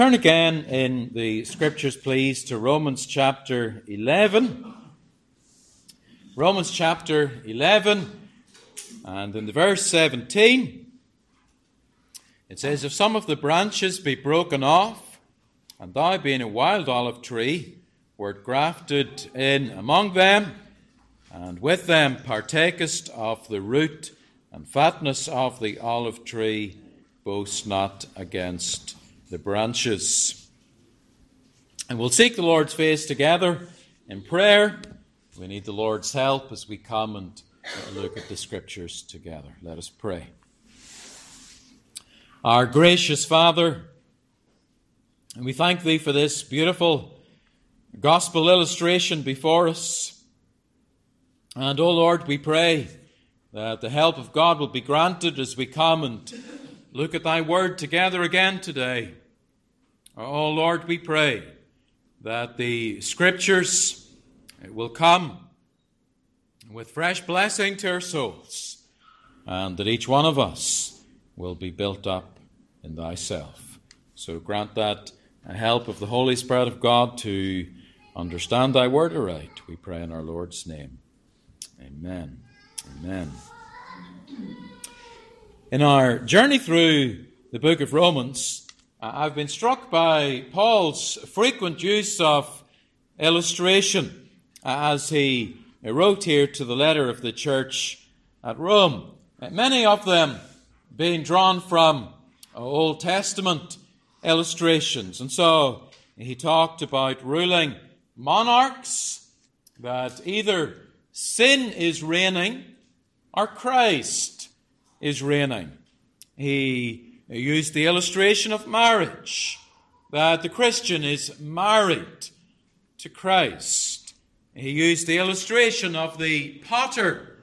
Turn again in the Scriptures, please, to Romans chapter 11. Romans chapter 11, and in the verse 17, it says, "If some of the branches be broken off, and thou being a wild olive tree, wert grafted in among them, and with them partakest of the root and fatness of the olive tree, boast not against the branches." And we'll seek the Lord's face together in prayer. We need the Lord's help as we come and look at the Scriptures together. Let us pray. Our gracious Father, and we thank Thee for this beautiful gospel illustration before us. And, O Lord, we pray that the help of God will be granted as we come and look at Thy Word together again today. Oh Lord, we pray that the Scriptures will come with fresh blessing to our souls, and that each one of us will be built up in Thyself. So grant that help of the Holy Spirit of God to understand Thy Word aright, we pray in our Lord's name. Amen. Amen. In our journey through the book of Romans, I've been struck by Paul's frequent use of illustration as he wrote here to the letter of the church at Rome. Many of them being drawn from Old Testament illustrations. And so he talked about ruling monarchs, that either sin is reigning or Christ is reigning. He used the illustration of marriage, that the Christian is married to Christ. He used the illustration of the potter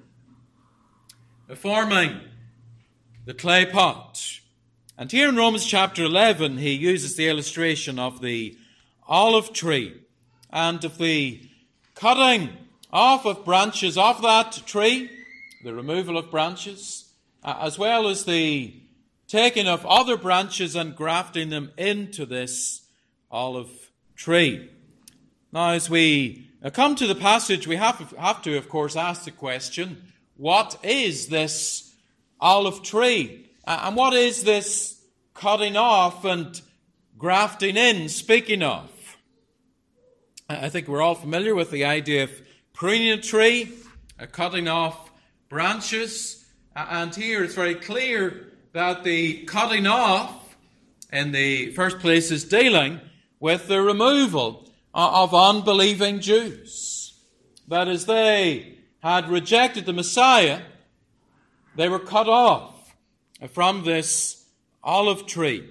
forming the clay pot. And here in Romans chapter 11, he uses the illustration of the olive tree and of the cutting off of branches of that tree, the removal of branches, as well as the taking of other branches and grafting them into this olive tree. Now, as we come to the passage, we have to, of course, ask the question, what is this olive tree? And what is this cutting off and grafting in speaking of? I think we're all familiar with the idea of pruning a tree, cutting off branches. And here it's very clear that the cutting off, in the first place, is dealing with the removal of unbelieving Jews. That is, they had rejected the Messiah, they were cut off from this olive tree.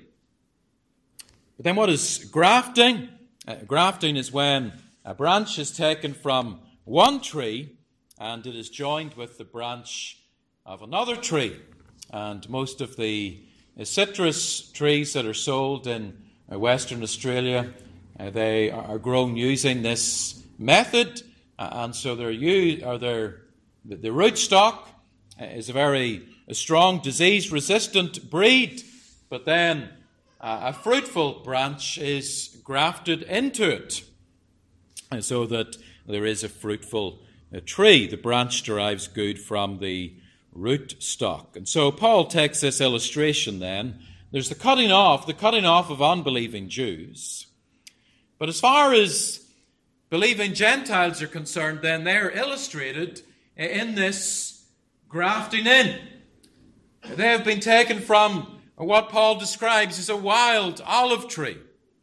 But then what is grafting? Grafting is when a branch is taken from one tree and it is joined with the branch of another tree. And most of the citrus trees that are sold in Western Australia, they are grown using this method. And so the rootstock is a very strong disease-resistant breed, but then a fruitful branch is grafted into it so that there is a fruitful tree. The branch derives good from the root stock. And so Paul takes this illustration then. There's the cutting off of unbelieving Jews. But as far as believing Gentiles are concerned, then they're illustrated in this grafting in. They have been taken from what Paul describes as a wild olive tree.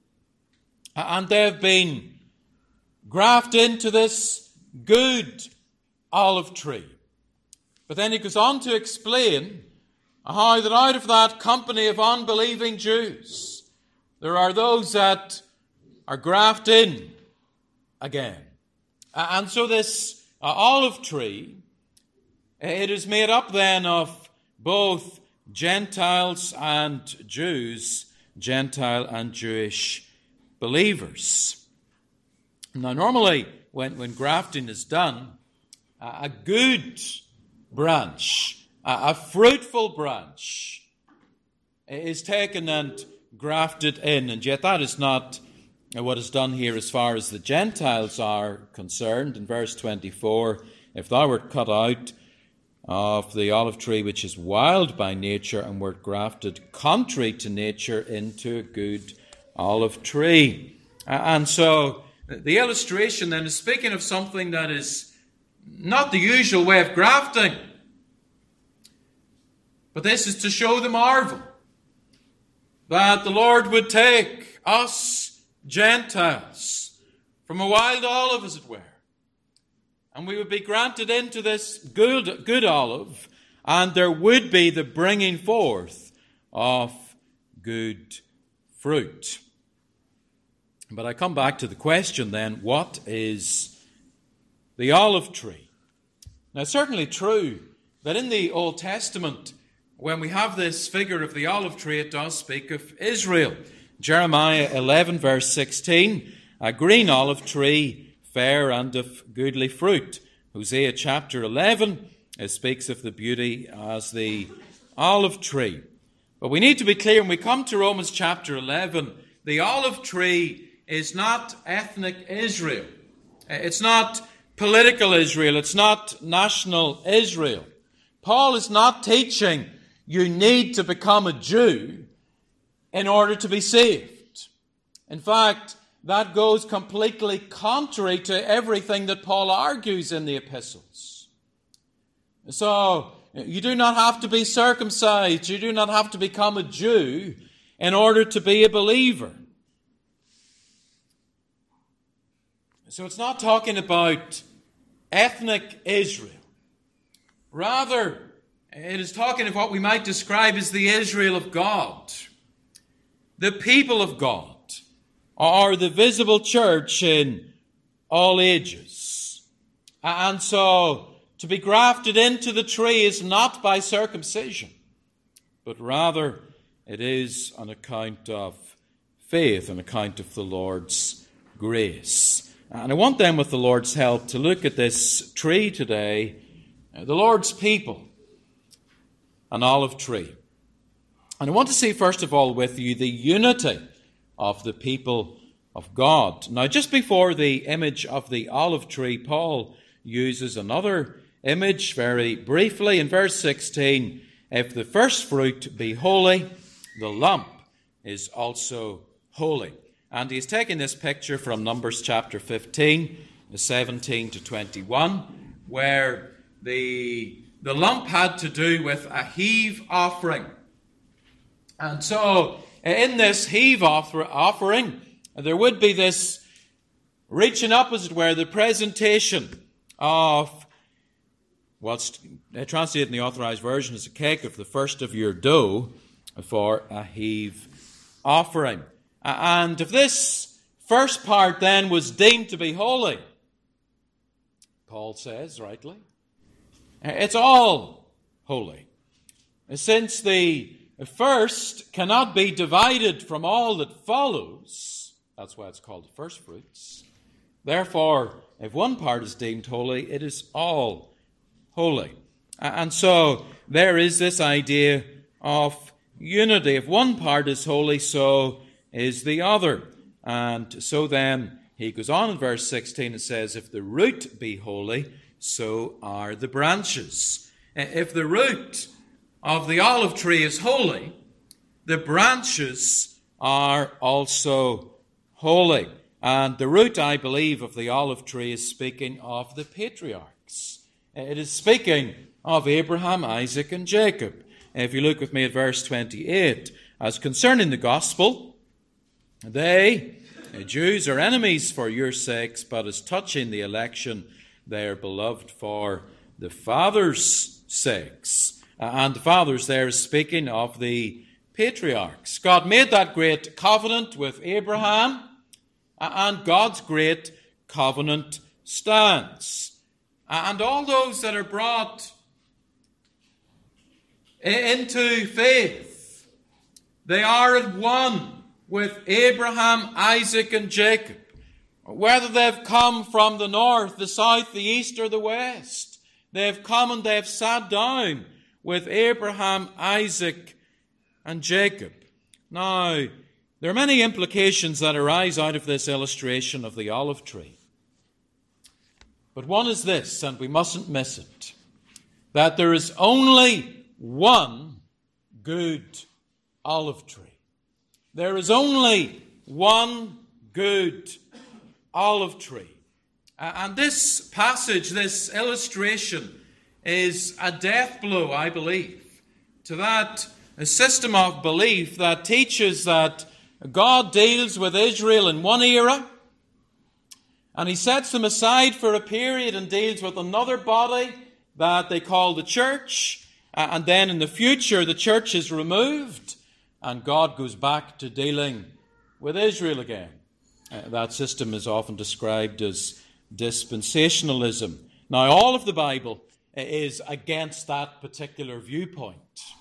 And they have been grafted into this good olive tree. But then he goes on to explain how that out of that company of unbelieving Jews, there are those that are grafted in again. And so this olive tree, it is made up then of both Gentiles and Jews, Gentile and Jewish believers. Now, normally, when grafting is done, a good branch, a fruitful branch, is taken and grafted in. And yet that is not what is done here as far as the Gentiles are concerned. In verse 24, if thou wert cut out of the olive tree which is wild by nature, and wert grafted contrary to nature into a good olive tree. And so the illustration then is speaking of something that is not the usual way of grafting. But this is to show the marvel that the Lord would take us Gentiles from a wild olive, as it were, and we would be granted into this good olive, and there would be the bringing forth of good fruit. But I come back to the question then, what is the olive tree? Now, it's certainly true that in the Old Testament, when we have this figure of the olive tree, it does speak of Israel. Jeremiah 11, verse 16, a green olive tree, fair and of goodly fruit. Hosea chapter 11, it speaks of the beauty as the olive tree. But we need to be clear when we come to Romans chapter 11, the olive tree is not ethnic Israel. It's not political Israel. It's not national Israel. Paul is not teaching you need to become a Jew in order to be saved. In fact, that goes completely contrary to everything that Paul argues in the epistles. So, you do not have to be circumcised. You do not have to become a Jew in order to be a believer. So it's not talking about ethnic Israel. Rather, it is talking of what we might describe as the Israel of God, the people of God, or the visible church in all ages. And so, to be grafted into the tree is not by circumcision, but rather it is on account of faith, on account of the Lord's grace. And I want then, with the Lord's help, to look at this tree today, the Lord's people, an olive tree. And I want to see, first of all, with you the unity of the people of God. Now, just before the image of the olive tree, Paul uses another image very briefly. In verse 16, if the first fruit be holy, the lump is also holy. And he's taken this picture from Numbers chapter 15, 17 to 21, where the lump had to do with a heave offering. And so, in this heave offering, there would be this reaching up, as it were, the presentation of what's translated in the Authorized Version as a cake of the first of your dough for a heave offering. And if this first part then was deemed to be holy, Paul says, rightly, it's all holy. Since the first cannot be divided from all that follows, that's why it's called the first fruits. Therefore, if one part is deemed holy, it is all holy. And so there is this idea of unity. If one part is holy, so is the other. And so then he goes on in verse 16 and says, if the root be holy, so are the branches. If the root of the olive tree is holy, the branches are also holy. And the root, I believe, of the olive tree is speaking of the patriarchs. It is speaking of Abraham, Isaac, and Jacob. If you look with me at verse 28, as concerning the gospel, they, Jews, are enemies for your sakes, but as touching the election, they are beloved for the Father's sakes. And the fathers there is speaking of the patriarchs. God made that great covenant with Abraham, and God's great covenant stands. And all those that are brought into faith, they are at one with Abraham, Isaac, and Jacob. Whether they've come from the north, the south, the east, or the west, they've come and they've sat down with Abraham, Isaac, and Jacob. Now, There are many implications that arise out of this illustration of the olive tree. But one is this, and we mustn't miss it, that there is only one good olive tree. There is only one good olive tree. And this passage, this illustration, is a death blow, I believe, to that system of belief that teaches that God deals with Israel in one era, and he sets them aside for a period and deals with another body that they call the church, and then in the future the church is removed, and God goes back to dealing with Israel again. That system is often described as dispensationalism. Now, all of the Bible is against that particular viewpoint.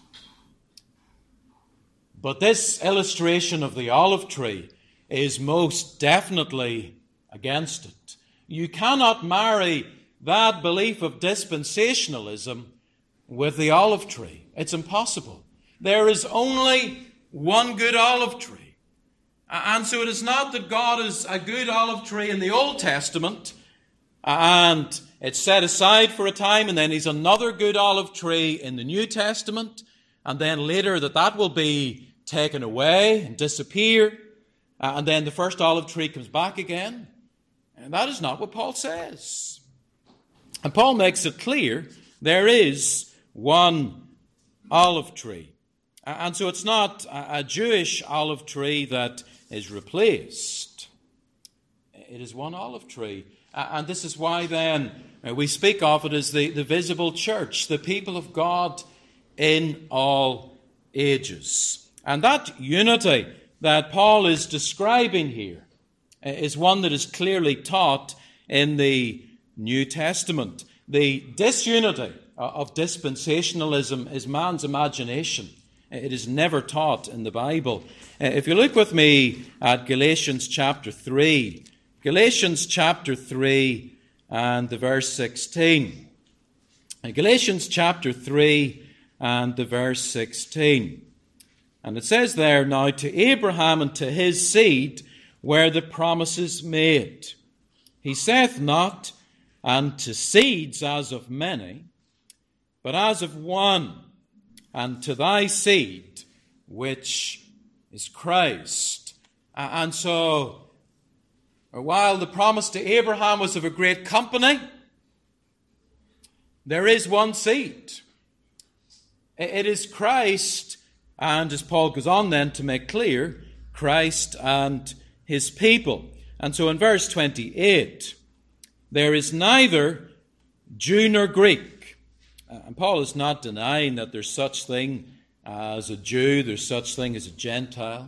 But this illustration of the olive tree is most definitely against it. You cannot marry that belief of dispensationalism with the olive tree. It's impossible. There is only one good olive tree. And so it is not that God is a good olive tree in the Old Testament and it's set aside for a time, and then he's another good olive tree in the New Testament, and then later that will be taken away and disappear, and then the first olive tree comes back again. And that is not what Paul says. And Paul makes it clear there is one olive tree. And so it's not a Jewish olive tree that is replaced. It is one olive tree. And this is why then we speak of it as the visible church, the people of God in all ages. And that unity that Paul is describing here is one that is clearly taught in the New Testament. The disunity of dispensationalism is man's imagination. It is never taught in the Bible. If you look with me at Galatians chapter 3, Galatians chapter 3 and the verse 16. Galatians chapter 3 and the verse 16. And it says there, "Now to Abraham and to his seed were the promises made. He saith not, and to seeds as of many, but as of one, and to thy seed, which is Christ." And so, while the promise to Abraham was of a great company, there is one seed. It is Christ, and as Paul goes on then to make clear, Christ and his people. And so in verse 28, there is neither Jew nor Greek. And Paul is not denying that there's such thing as a Jew, there's such thing as a Gentile.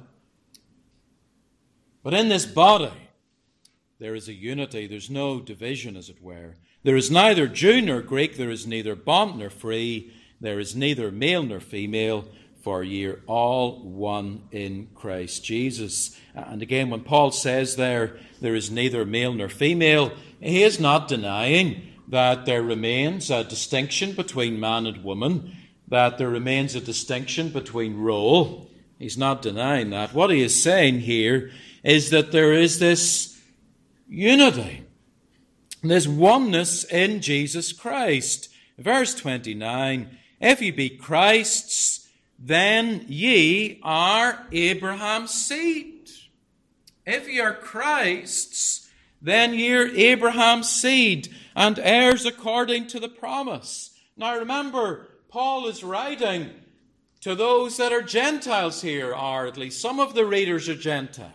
But in this body, there is a unity. There's no division, as it were. There is neither Jew nor Greek. There is neither bond nor free. There is neither male nor female, for ye are all one in Christ Jesus. And again, when Paul says there is neither male nor female, he is not denying that there remains a distinction between man and woman, that there remains a distinction between role. He's not denying that. What he is saying here is that there is this unity, this oneness in Jesus Christ. Verse 29, "If ye be Christ's, then ye are Abraham's seed." If ye are Christ's, then ye are Abraham's seed, and heirs according to the promise. Now remember, Paul is writing to those that are Gentiles here, or at least some of the readers are Gentiles.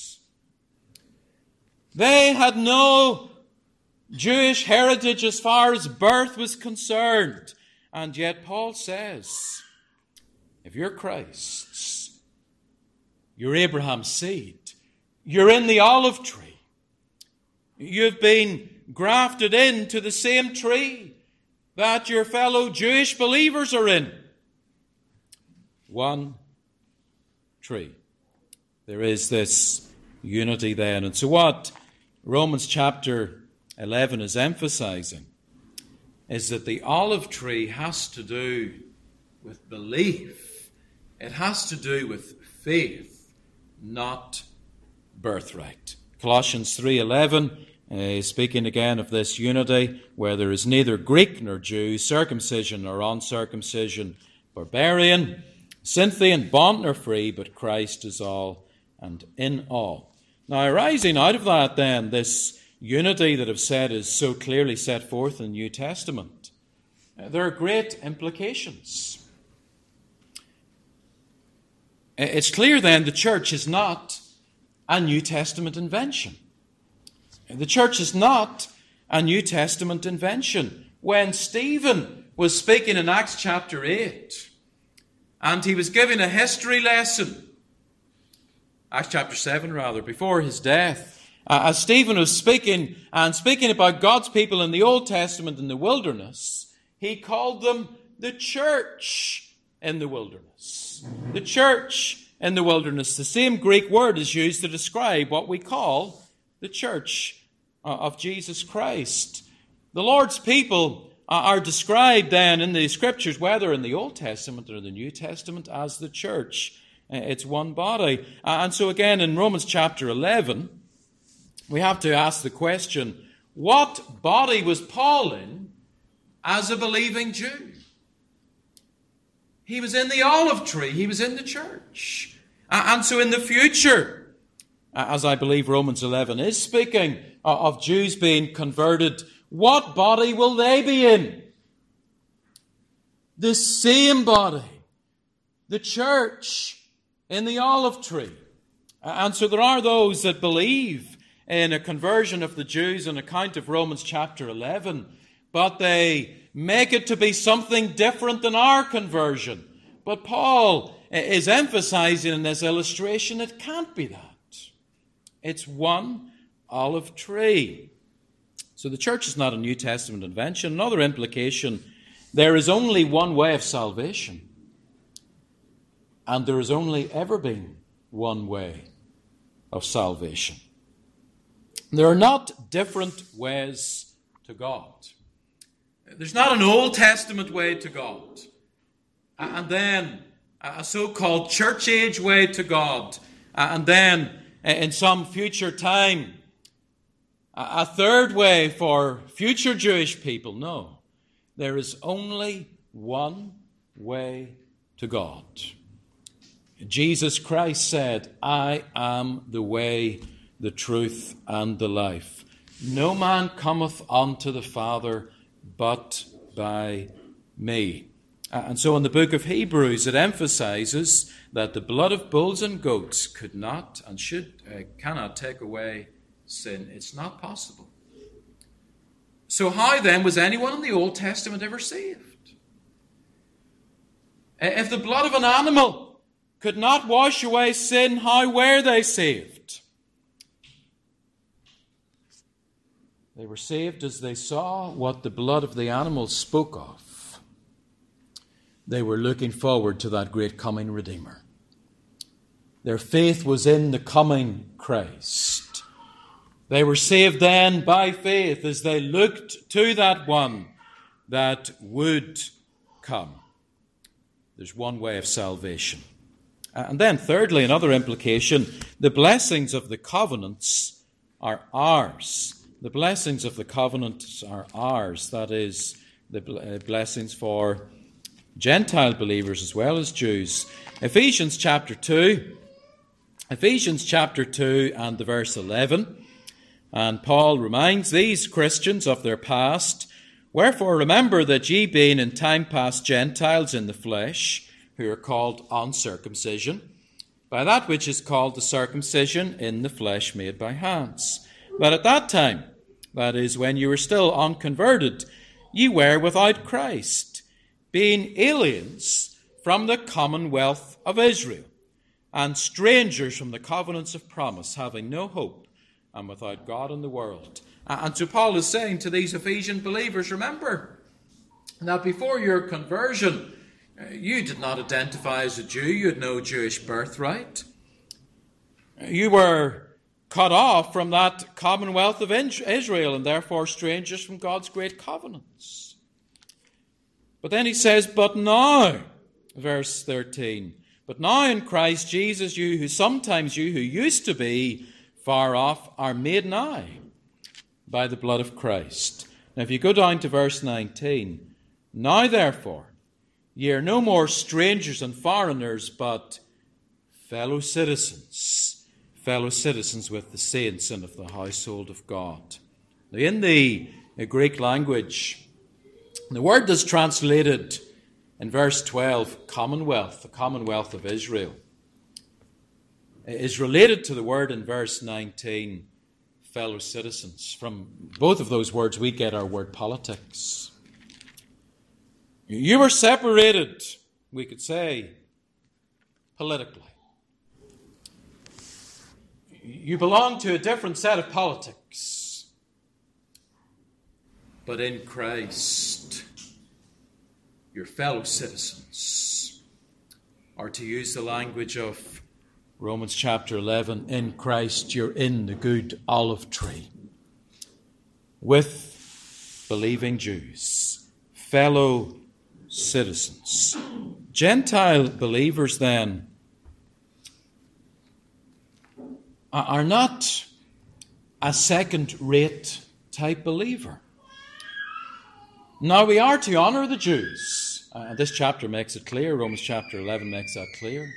They had no Jewish heritage as far as birth was concerned. And yet Paul says, if you're Christ's, you're Abraham's seed. You're in the olive tree. You've been grafted into the same tree that your fellow Jewish believers are in. One tree. There is this unity then. And so what Romans chapter 11 is emphasizing is that the olive tree has to do with belief. It has to do with faith, not birthright. Colossians 3:11 is speaking again of this unity, where there is neither Greek nor Jew, circumcision nor uncircumcision, barbarian, Scythian, bond nor free, but Christ is all and in all. Now, arising out of that then, this unity that I've said is so clearly set forth in the New Testament, there are great implications. It's clear then the church is not a New Testament invention. The church is not a New Testament invention. When Stephen was speaking in Acts chapter 8, and he was giving a history lesson, Acts chapter 7 rather, before his death, as Stephen was speaking about God's people in the Old Testament in the wilderness, he called them the church in the wilderness. The church in the wilderness. The same Greek word is used to describe what we call the church of Jesus Christ. The Lord's people are described then in the Scriptures, whether in the Old Testament or the New Testament, as the church. It's one body. And so again in Romans chapter 11, we have to ask the question, what body was Paul in as a believing Jew? He was in the olive tree. He was in the church. And so in the future, as I believe Romans 11 is speaking of Jews being converted, what body will they be in? The same body. The church in the olive tree. And so there are those that believe in a conversion of the Jews on account of Romans chapter 11, but they make it to be something different than our conversion. But Paul is emphasizing in this illustration it can't be that. It's one olive tree. So the church is not a New Testament invention. Another implication, there is only one way of salvation. And there has only ever been one way of salvation. There are not different ways to God. There's not an Old Testament way to God, and then a so-called church age way to God, and then in some future time a third way for future Jewish people. No, there is only one way to God. Jesus Christ said, I am the way, the truth, and the life. No man cometh unto the Father but by me. And so in the book of Hebrews, it emphasizes that the blood of bulls and goats could not and cannot take away sin. It's not possible. So how then was anyone in the Old Testament ever saved? If the blood of an animal could not wash away sin, how were they saved? They were saved as they saw what the blood of the animal spoke of. They were looking forward to that great coming Redeemer. Their faith was in the coming Christ. They were saved then by faith as they looked to that one that would come. There's one way of salvation. And then thirdly, another implication, the blessings of the covenants are ours. The blessings of the covenants are ours. That is, the blessings for Gentile believers as well as Jews. Ephesians chapter 2 and the verse 11. And Paul reminds these Christians of their past. Wherefore remember that ye being in time past Gentiles in the flesh, who are called uncircumcision, by that which is called the circumcision in the flesh made by hands. But at that time, that is, when you were still unconverted, ye were without Christ, being aliens from the commonwealth of Israel, and strangers from the covenants of promise, having no hope, and without God in the world. And so Paul is saying to these Ephesian believers, remember that before your conversion, you did not identify as a Jew. You had no Jewish birthright. You were cut off from that commonwealth of Israel and therefore strangers from God's great covenants. But then he says, but now, verse 13, But now in Christ Jesus, you who used to be far off are made nigh by the blood of Christ. Now if you go down to verse 19, now therefore, ye are no more strangers and foreigners, but fellow citizens with the saints and of the household of God. Now in the Greek language, the word that's translated in verse 12, commonwealth, the commonwealth of Israel, is related to the word in verse 19, fellow citizens. From both of those words we get our word politics. You were separated, we could say, politically. You belong to a different set of politics. But in Christ, your fellow citizens, or to use the language of Romans chapter 11, in Christ you're in the good olive tree with believing Jews, fellow citizens. Gentile believers then are not a second-rate type believer. Now we are to honour the Jews. This chapter makes it clear. Romans chapter 11 makes that clear.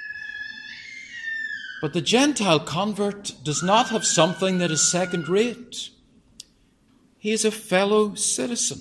But the Gentile convert does not have something that is second-rate. He is a fellow citizen.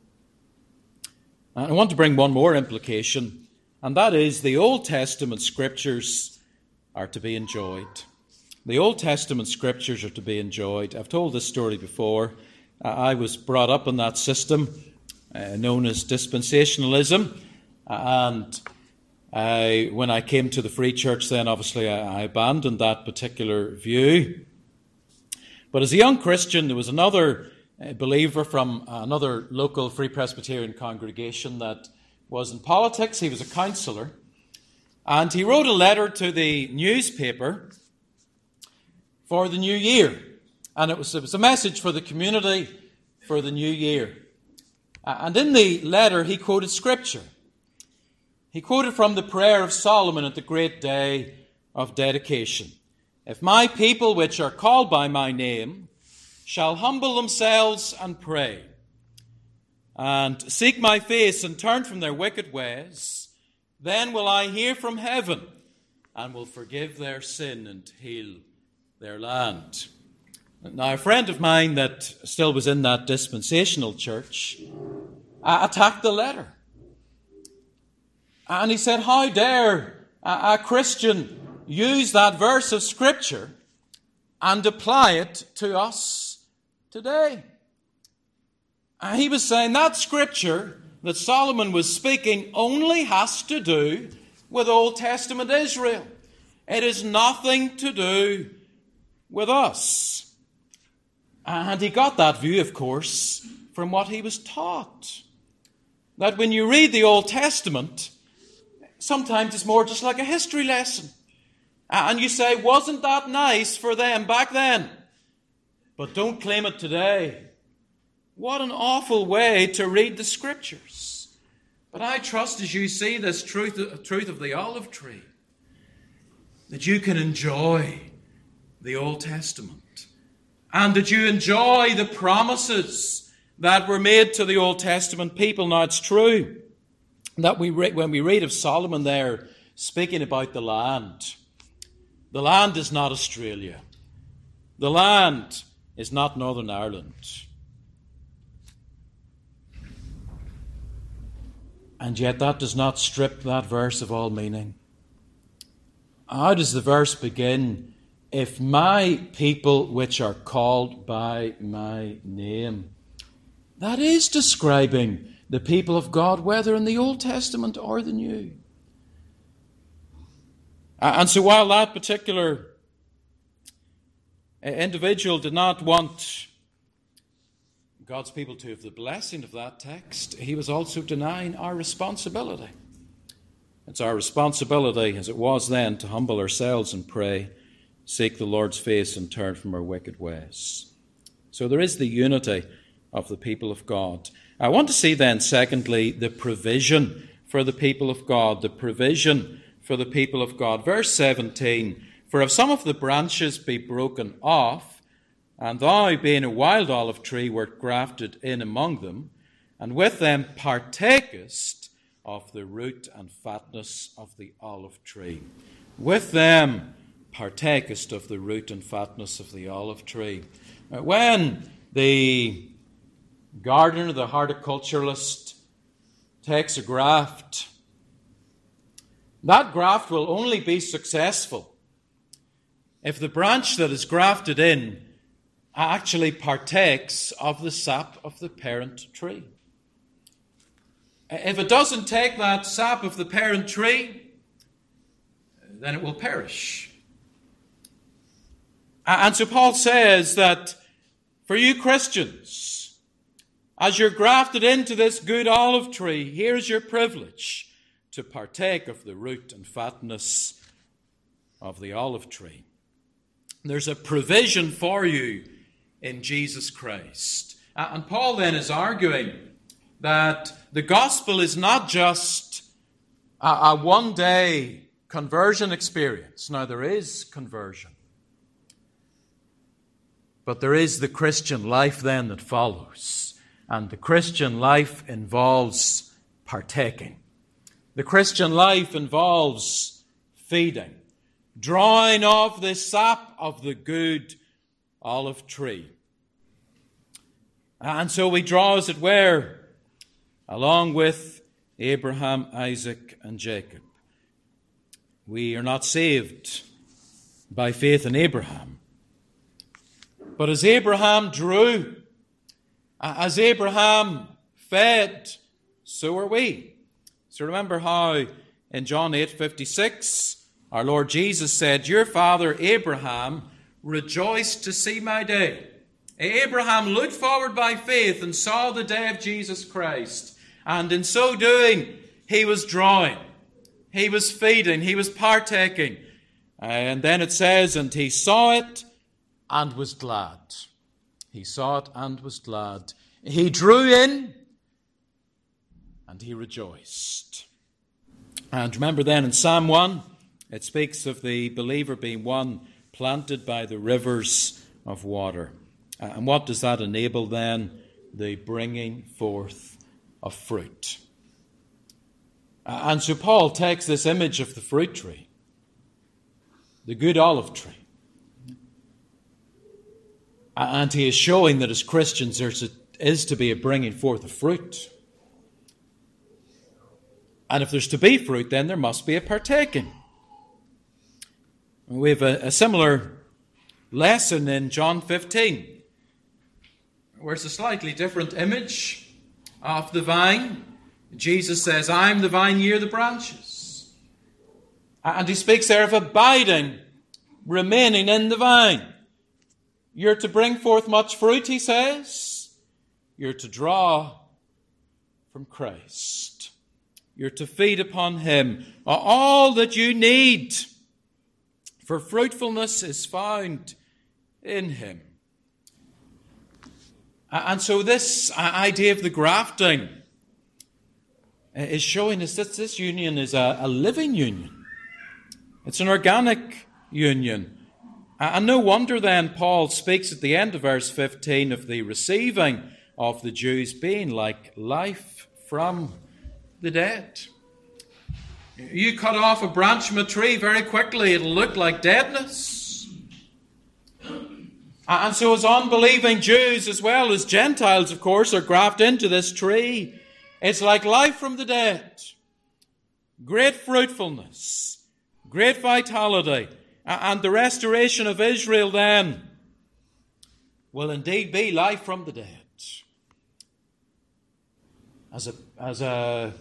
And I want to bring one more implication, and that is the Old Testament Scriptures are to be enjoyed. The Old Testament Scriptures are to be enjoyed. I've told this story before. I was brought up in that system known as dispensationalism, and when I came to the Free Church then obviously I abandoned that particular view. But as a young Christian, there was another believer from another local Free Presbyterian congregation that was in politics. He was a councillor, and he wrote a letter to the newspaper for the new year. And it was a message for the community for the new year. And in the letter, he quoted Scripture. He quoted from the prayer of Solomon at the great day of dedication. If my people which are called by my name shall humble themselves and pray, and seek my face and turn from their wicked ways, then will I hear from heaven and will forgive their sin and heal their land. Now, a friend of mine that still was in that dispensational church attacked the letter. And he said, how dare a Christian use that verse of Scripture and apply it to us today? And he was saying that Scripture that Solomon was speaking only has to do with Old Testament Israel. It has nothing to do with us. And he got that view, of course, from what he was taught. That when you read the Old Testament, sometimes it's more just like a history lesson. And you say, wasn't that nice for them back then? But don't claim it today. What an awful way to read the Scriptures. But I trust as you see this truth of the olive tree, that you can enjoy the Old Testament. And that you enjoy the promises that were made to the Old Testament people. Now it's true that when we read of Solomon there speaking about the land is not Australia. The land is not Northern Ireland. And yet that does not strip that verse of all meaning. How does the verse begin? If my people which are called by my name. That is describing the people of God, whether in the Old Testament or the New. And so while that particular individual did not want God's people to have the blessing of that text, he was also denying our responsibility. It's our responsibility, as it was then, to humble ourselves and pray, seek the Lord's face and turn from our wicked ways. So there is the unity of the people of God. I want to see then, secondly, the provision for the people of God, the provision for the people of God. Verse 17, for if some of the branches be broken off, and thou, being a wild olive tree, wert grafted in among them, and with them partakest of the root and fatness of the olive tree. With them partakest of the root and fatness of the olive tree. When the gardener, the horticulturalist, takes a graft, that graft will only be successful if the branch that is grafted in actually partakes of the sap of the parent tree. If it doesn't take that sap of the parent tree, then it will perish. And so Paul says that for you Christians, as you're grafted into this good olive tree, here's your privilege to partake of the root and fatness of the olive tree. There's a provision for you in Jesus Christ. And Paul then is arguing that the gospel is not just a one-day conversion experience. Now, there is conversion. But there is the Christian life then that follows. And the Christian life involves partaking. The Christian life involves feeding, drawing of the sap of the good olive tree. And so we draw, as it were, along with Abraham, Isaac, and Jacob. We are not saved by faith in Abraham. But as Abraham drew, as Abraham fed, so are we. So remember how in John 8:56, our Lord Jesus said, your father Abraham rejoiced to see my day. Abraham looked forward by faith and saw the day of Jesus Christ. And in so doing, he was drawing, he was feeding, he was partaking. And then it says, and he saw it and was glad. He saw it and was glad. He drew in and he rejoiced. And remember then in Psalm 1, it speaks of the believer being one planted by the rivers of water. And what does that enable then? The bringing forth of fruit. And so Paul takes this image of the fruit tree, the good olive tree, and he is showing that as Christians there is to be a bringing forth of fruit. And if there's to be fruit, then there must be a partaking. We have a similar lesson in John 15, where it's a slightly different image of the vine. Jesus says, I am the vine, ye are the branches. And he speaks there of abiding, remaining in the vine. You're to bring forth much fruit, he says. You're to draw from Christ. You're to feed upon him. All that you need for fruitfulness is found in him. And so this idea of the grafting is showing us that this union is a living union. It's an organic union. And no wonder then Paul speaks at the end of verse 15 of the receiving of the Jews being like life from the dead. You cut off a branch from a tree, very quickly it'll look like deadness. And so as unbelieving Jews as well as Gentiles, of course, are grafted into this tree, it's like life from the dead. Great fruitfulness, great vitality, and the restoration of Israel then will indeed be life from the dead. As a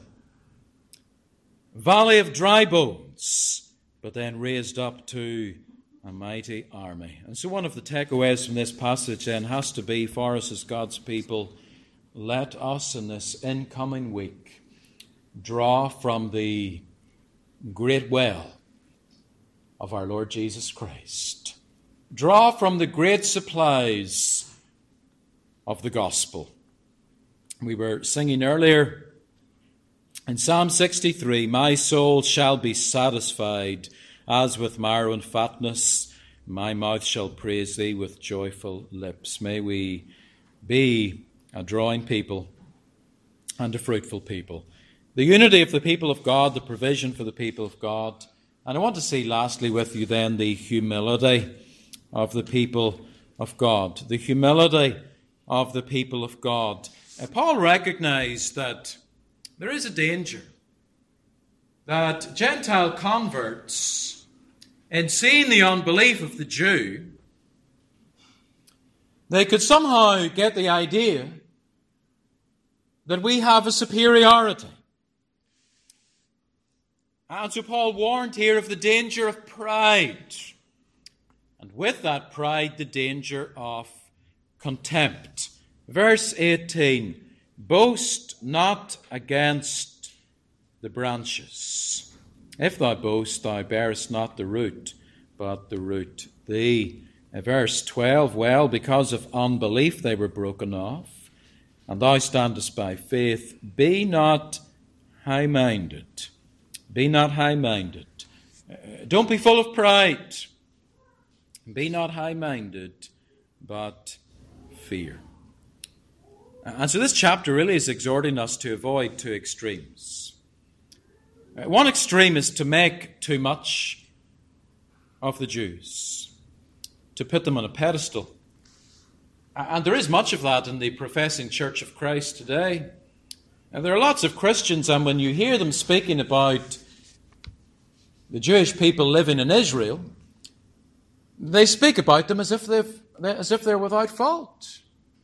valley of dry bones, but then raised up to a mighty army. And so one of the takeaways from this passage then has to be for us as God's people, let us in this incoming week draw from the great well of our Lord Jesus Christ. Draw from the great supplies of the gospel. We were singing earlier In Psalm 63, my soul shall be satisfied as with marrow and fatness. My mouth shall praise thee with joyful lips. May we be a drawing people and a fruitful people. The unity of the people of God, the provision for the people of God. And I want to see lastly with you then the humility of the people of God. The humility of the people of God. Paul recognized that there is a danger that Gentile converts, in seeing the unbelief of the Jew, they could somehow get the idea that we have a superiority. And so Paul warned here of the danger of pride. And with that pride, the danger of contempt. Verse 18, boast not against the branches. If thou boast, thou bearest not the root, but the root thee. Verse 12, well, because of unbelief they were broken off, and thou standest by faith. Be not high-minded. Be not high-minded. Don't be full of pride. Be not high-minded, but fear. And so this chapter really is exhorting us to avoid two extremes. One extreme is to make too much of the Jews, to put them on a pedestal. And there is much of that in the professing Church of Christ today. And there are lots of Christians, and when you hear them speaking about the Jewish people living in Israel, they speak about them as if they're without fault.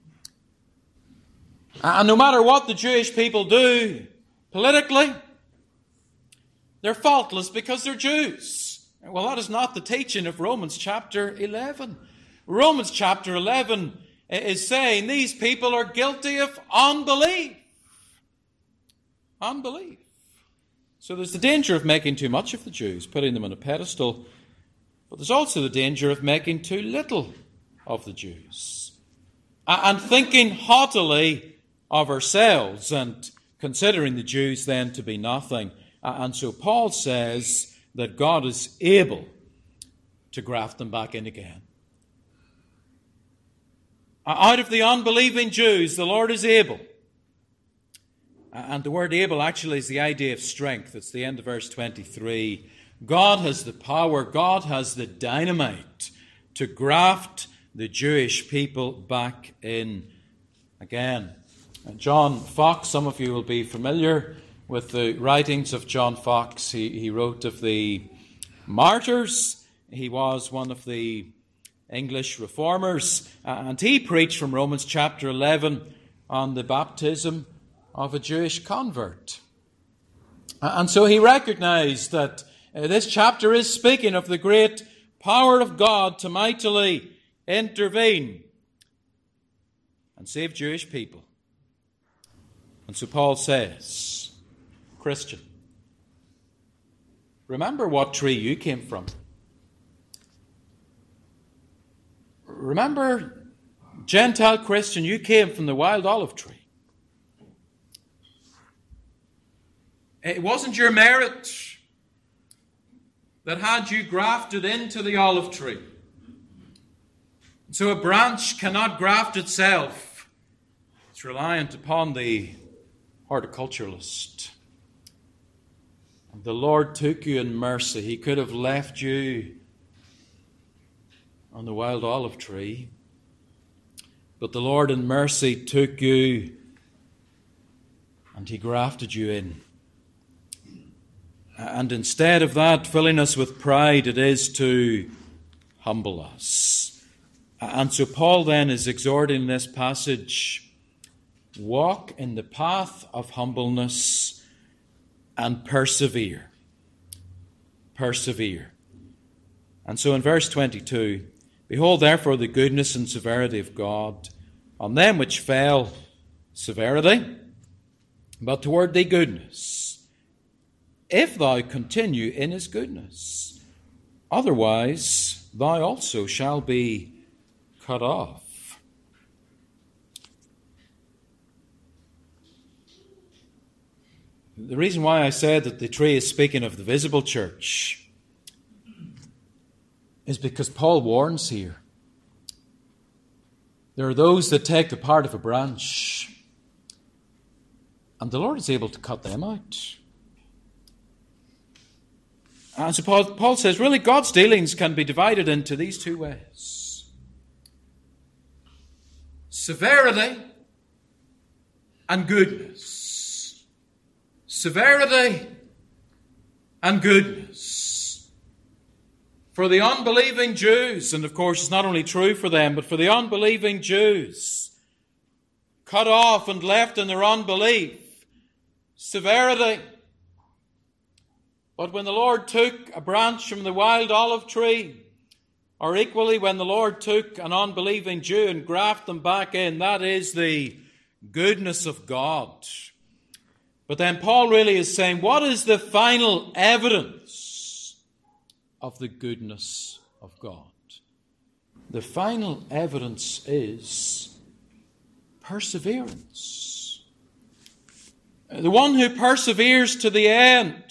And no matter what the Jewish people do politically, they're faultless because they're Jews. Well, that is not the teaching of Romans chapter 11. Romans chapter 11 is saying these people are guilty of unbelief. Unbelief. So there's the danger of making too much of the Jews, putting them on a pedestal. But there's also the danger of making too little of the Jews. And thinking haughtily of ourselves and considering the Jews then to be nothing. And so Paul says that God is able to graft them back in again. Out of the unbelieving Jews, the Lord is able. And the word able actually is the idea of strength. It's the end of verse 23. God has the power, God has the dynamite to graft the Jewish people back in again. John Foxe, some of you will be familiar with the writings of John Foxe. He wrote of the martyrs. He was one of the English reformers, and he preached from Romans chapter 11 on the baptism of a Jewish convert. And so he recognized that this chapter is speaking of the great power of God to mightily intervene and save Jewish people. And so Paul says, Christian, remember what tree you came from. Remember, Gentile Christian, you came from the wild olive tree. It wasn't your merit that had you grafted into the olive tree. So a branch cannot graft itself. It's reliant upon the horticulturalist. And the Lord took you in mercy. He could have left you on the wild olive tree. But the Lord in mercy took you and He grafted you in. And instead of that filling us with pride, it is to humble us. And so Paul then is exhorting in this passage, walk in the path of humbleness and persevere. Persevere. And so in verse 22, behold therefore the goodness and severity of God, on them which fell severity, but toward thee goodness, if thou continue in his goodness. Otherwise thou also shall be cut off. The reason why I said that the tree is speaking of the visible church is because Paul warns here. There are those that take the part of a branch, and the Lord is able to cut them out. And so Paul says, really, God's dealings can be divided into these two ways. Severity and goodness. Severity and goodness. For the unbelieving Jews, and of course it's not only true for them, but for the unbelieving Jews, cut off and left in their unbelief, severity. But when the Lord took a branch from the wild olive tree, or equally when the Lord took an unbelieving Jew and grafted them back in, that is the goodness of God. But then Paul really is saying, what is the final evidence of the goodness of God? The final evidence is perseverance. The one who perseveres to the end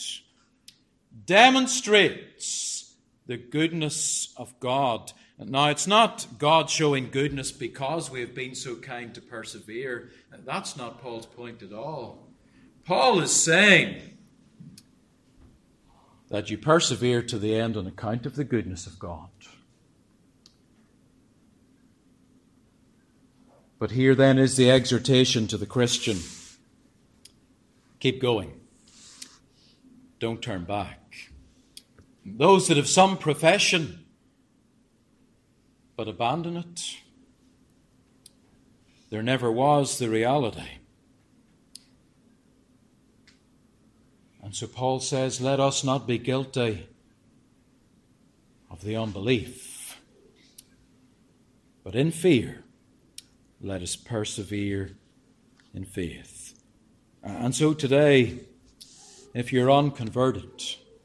demonstrates the goodness of God. Now, it's not God showing goodness because we have been so kind to persevere. That's not Paul's point at all. Paul is saying that you persevere to the end on account of the goodness of God. But here then is the exhortation to the Christian. Keep going. Don't turn back. Those that have some profession but abandon it, there never was the reality. And so Paul says, let us not be guilty of the unbelief, but in fear, let us persevere in faith. And so today, if you're unconverted,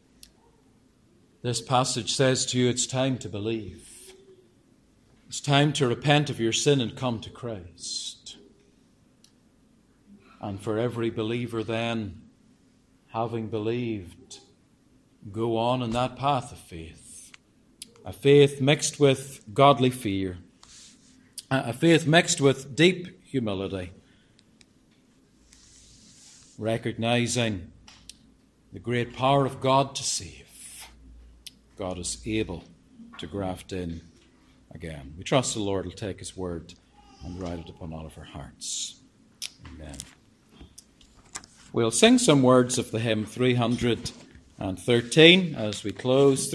this passage says to you, it's time to believe. It's time to repent of your sin and come to Christ. And for every believer then, having believed, go on in that path of faith. A faith mixed with godly fear. A faith mixed with deep humility. Recognizing the great power of God to save. God is able to graft in again. We trust the Lord will take His word and write it upon all of our hearts. Amen. We'll sing some words of the hymn 313 as we close.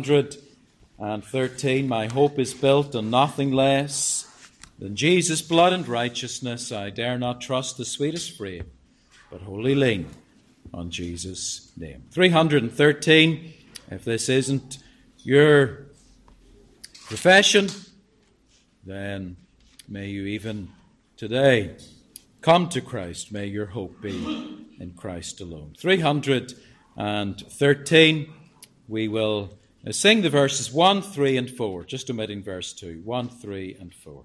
313, my hope is built on nothing less than Jesus' blood and righteousness. I dare not trust the sweetest frame, but wholly lean on Jesus' name. 313, if this isn't your profession, then may you even today come to Christ. May your hope be in Christ alone. 313, we will sing the verses 1, 3, and 4, just omitting verse 2. 1, 3, and 4.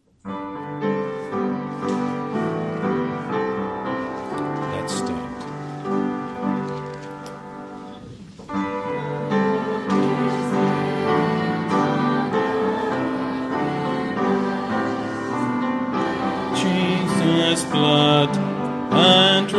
Let's stand. Jesus' blood and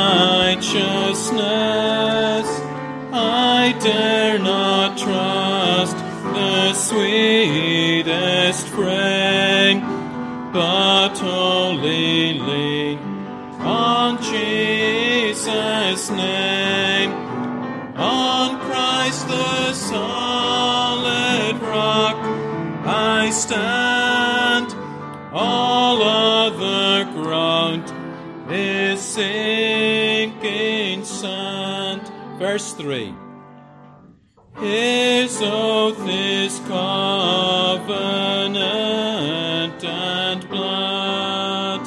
righteousness, I dare not trust the sweetest frame, but wholly lean on Jesus' name. On Christ the solid rock I stand, all other ground is sinking sand. Verse 3. His oath is covenant and blood.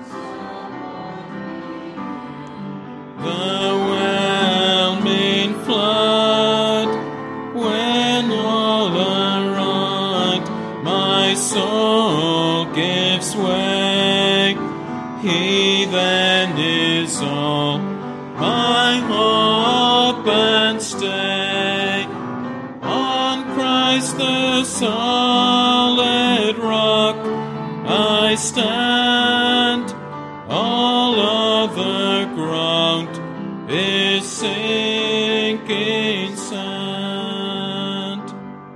The whelming flood, when all around my soul gives way, He then is all my hope and stay. On Christ the solid rock I stand. All other ground is sinking sand.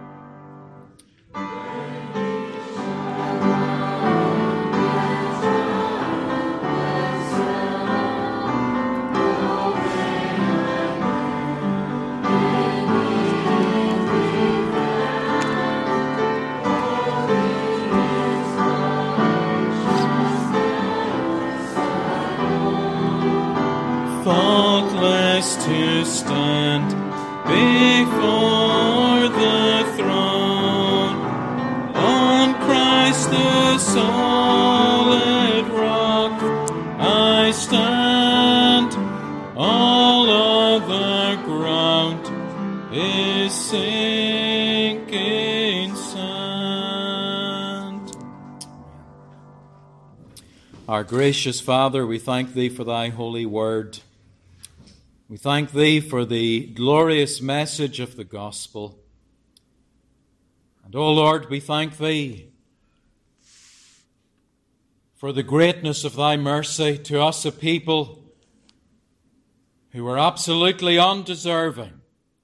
Faultless to stand before the throne, on Christ the solid rock I stand. All other ground is sinking sand. Our gracious Father, we thank Thee for Thy holy word. We thank Thee for the glorious message of the gospel. And, O Lord, we thank Thee for the greatness of Thy mercy to us, a people who are absolutely undeserving.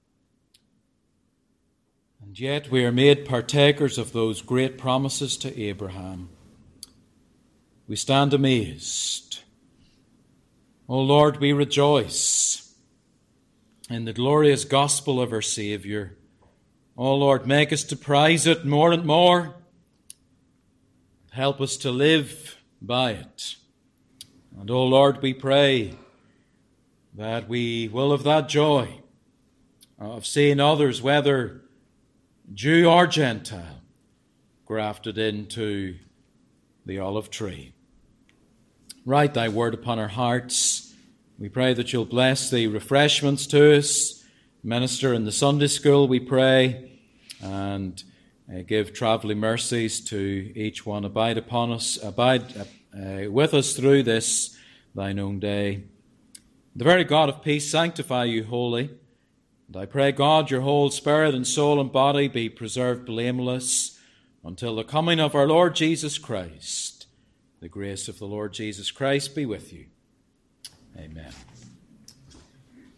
And yet we are made partakers of those great promises to Abraham. We stand amazed. O Lord, we rejoice in the glorious gospel of our Saviour. Oh Lord, make us to prize it more and more. Help us to live by it. And oh Lord, we pray that we will have that joy of seeing others, whether Jew or Gentile, grafted into the olive tree. Write Thy word upon our hearts. We pray that You'll bless the refreshments to us, minister in the Sunday school, we pray, and give travelling mercies to each one. Abide upon us, abide with us through this Thine own day. The very God of peace sanctify You wholly. And I pray, God, Your whole spirit and soul and body be preserved blameless until the coming of our Lord Jesus Christ. The grace of the Lord Jesus Christ be with you. Amen.